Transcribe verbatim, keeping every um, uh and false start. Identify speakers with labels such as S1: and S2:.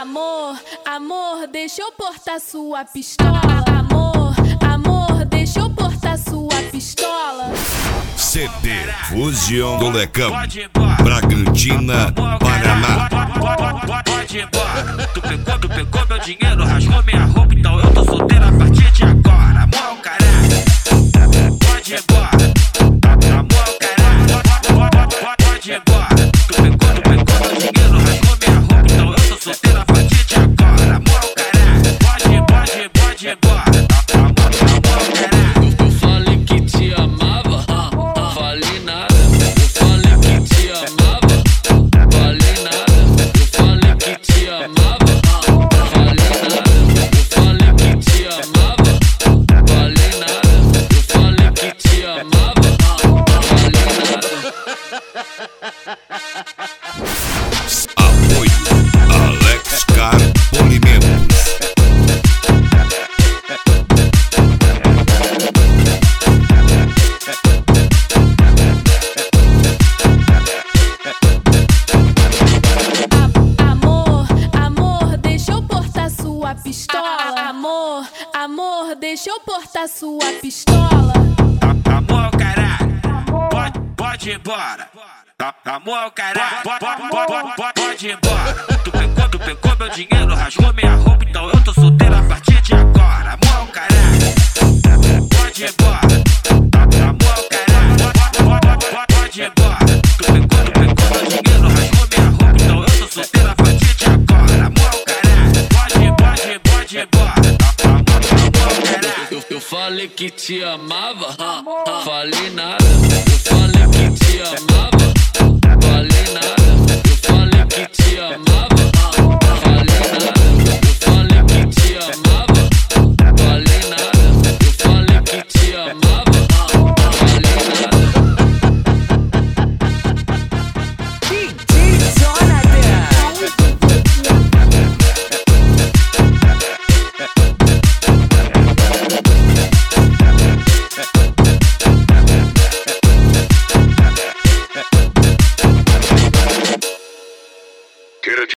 S1: Amor, amor, deixa eu portar sua pistola. Amor, amor, deixa eu portar sua pistola.
S2: C D Fusion do Lecão, Bragantina, Paraná.
S3: Pode ir embora. Tu pegou, tu pegou meu dinheiro, rasgou minha roupa, então eu tô solteiro a partir de agora. Amor, caralho. Pode ir embora. Amor, caralho. Pode ir embora. Tu pegou, tu pegou meu dinheiro, rasgou minha roupa, então eu tô solteiro a partir de agora. Amor, caralho. Pode ir, pode ir, pode ir embora. Amor, amor, caralho.
S4: Eu falei que te amava, falei nada. Eu falei que te amava, falei nada. Eu falei que te amava, falei nada. Eu falei que te amava, falei nada. Eu falei que te amava, falei nada.
S2: Apoio Alex Car Polimentos.
S1: Amor, amor, deixa eu portar sua pistola. Amor, amor, deixa eu portar sua pistola.
S3: Amor, caralho. Pode, pode ir embora. Amor, caralho. Pode, pode, pode, pode ir embora. Tu pegou, tu pegou meu dinheiro, rasgou minha roupa, então eu tô solteiro a partir de agora. Amor, caralho. Pode ir embora. Amor, caralho. Pode, pode, pode ir embora. Tu pegou, tu pegou meu dinheiro, rasgou minha roupa, então eu tô solteiro a partir de agora. Amor, caralho. Pode ir, pode ir, pode ir embora. Amor, caralho.
S4: Eu, eu falei que te amava, falei nada. Eu falei que te amava.